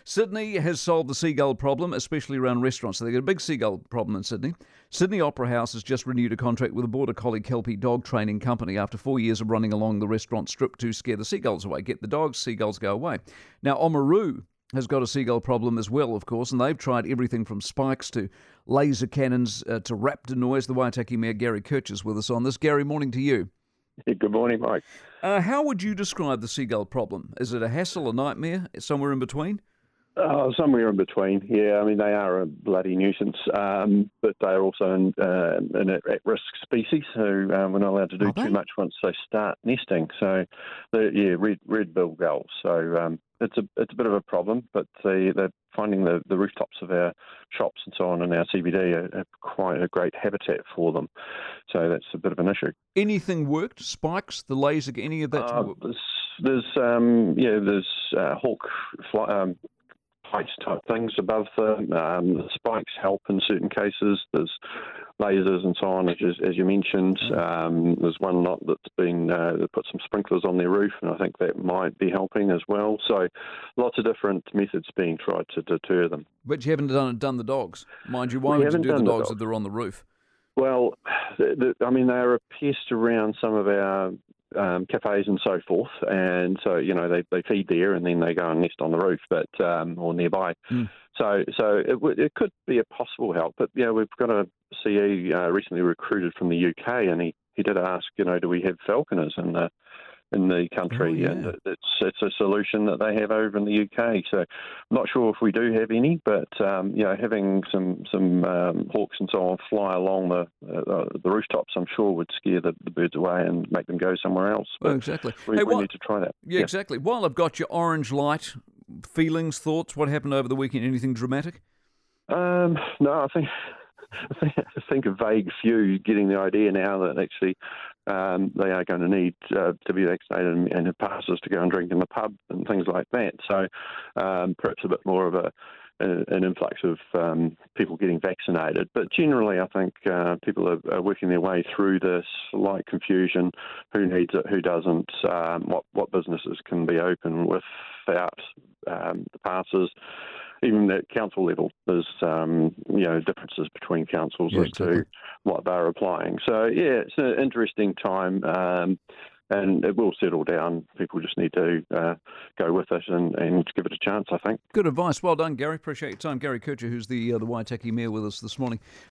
Sydney has solved the seagull problem, especially around restaurants. So they've got a big seagull problem in Sydney. Sydney Opera House has just renewed a contract with a Border Collie Kelpie dog training company after 4 years of running along the restaurant strip to scare the seagulls away. Get the dogs, seagulls go away. Now, Oamaru has got a seagull problem as well, of course, and they've tried everything from spikes to laser cannons to raptor noise. The Waitaki Mayor, Gary Kirch, is with us on this. Gary, morning to you. Good morning, Mike. How would you describe the seagull problem? Is it a hassle, a nightmare, somewhere in between? Somewhere in between. Yeah, I mean, they are a bloody nuisance, but they are also an at-risk species, so we're not allowed to do too much once they start nesting. So, red-billed gulls. So it's a bit of a problem, but they're finding the rooftops of our shops and so on in our CBD are quite a great habitat for them. So that's a bit of an issue. Anything worked? Spikes, the laser, any of that? There's hawk heights type things above them. The spikes help in certain cases. There's lasers and so on, as you mentioned. There's one lot that's been they put some sprinklers on their roof, and I think that might be helping as well. So lots of different methods being tried to deter them. But you haven't done the dogs. Mind you, why would you do the dogs if they're on the roof? Well, I mean, they're a pest around some of our cafes and so forth, and so they feed there and then they go and nest on the roof, but or nearby. So it could be a possible help. But we've got a CE recently recruited from the UK, and he did ask, do we have falconers in the country? Oh, yeah. And it's a solution that they have over in the UK. So I'm not sure if we do have any, but having some hawks and so on fly along the rooftops, I'm sure would scare the birds away and make them go somewhere else. But exactly. We need to try that. Yeah, exactly. While I've got your orange light, feelings, thoughts, what happened over the weekend? Anything dramatic? No, I think a vague few getting the idea now that actually they are going to need to be vaccinated and have passes to go and drink in the pub and things like that. So perhaps a bit more of an influx of people getting vaccinated. But generally, I think people are working their way through this slight confusion: who needs it, who doesn't, what businesses can be open without the passes. Even at council level, there's differences between councils as to what they're applying. So it's an interesting time, and it will settle down. People just need to go with it and give it a chance, I think. Good advice. Well done, Gary. Appreciate your time. Gary Kircher, who's the Waitaki Mayor, with us this morning.